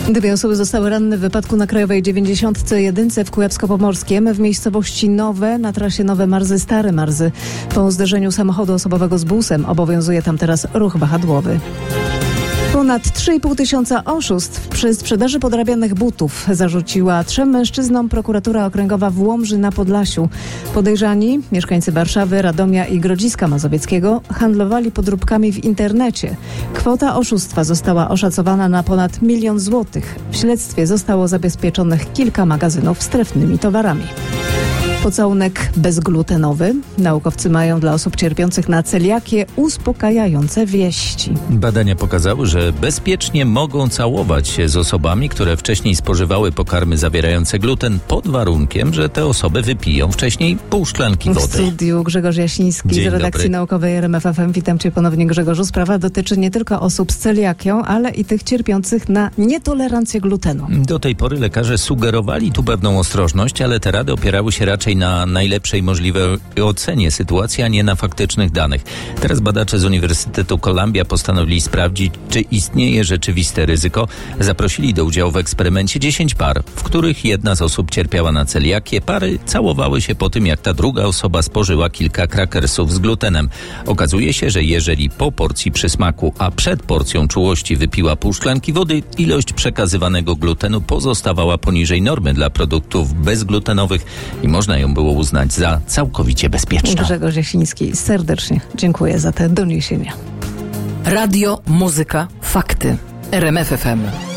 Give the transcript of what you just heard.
Dwie osoby zostały ranne w wypadku na Krajowej 91 w Kujawsko-Pomorskiem w miejscowości Nowe na trasie Nowe Marzy-Stare Marzy. Po zderzeniu samochodu osobowego z busem obowiązuje tam teraz ruch wahadłowy. Ponad 3,5 tysiąca oszustw przy sprzedaży podrabianych butów zarzuciła 3 mężczyznom prokuratura okręgowa w Łomży na Podlasiu. Podejrzani, mieszkańcy Warszawy, Radomia i Grodziska Mazowieckiego, handlowali podróbkami w internecie. Kwota oszustwa została oszacowana na ponad 1 000 000 złotych. W śledztwie zostało zabezpieczonych kilka magazynów z trefnymi towarami. Pocałunek bezglutenowy. Naukowcy mają dla osób cierpiących na celiakię uspokajające wieści. Badania pokazały, że bezpiecznie mogą całować się z osobami, które wcześniej spożywały pokarmy zawierające gluten, pod warunkiem, że te osoby wypiją wcześniej pół szklanki wody. W studiu Grzegorz Jasiński z redakcji naukowej RMF FM. Witam Cię ponownie, Grzegorzu. Sprawa dotyczy nie tylko osób z celiakią, ale i tych cierpiących na nietolerancję glutenu. Do tej pory lekarze sugerowali tu pewną ostrożność, ale te rady opierały się raczej na najlepszej możliwej ocenie sytuacji, a nie na faktycznych danych. Teraz badacze z Uniwersytetu Columbia postanowili sprawdzić, czy istnieje rzeczywiste ryzyko. Zaprosili do udziału w eksperymencie 10 par, w których jedna z osób cierpiała na celiakię. Pary całowały się po tym, jak ta druga osoba spożyła kilka krakersów z glutenem. Okazuje się, że jeżeli po porcji przysmaku, a przed porcją czułości wypiła pół szklanki wody, ilość przekazywanego glutenu pozostawała poniżej normy dla produktów bezglutenowych i można ją było uznać za całkowicie bezpieczną. Grzegorz Jasiński, serdecznie dziękuję za te doniesienia. Radio, muzyka, fakty. RMF FM.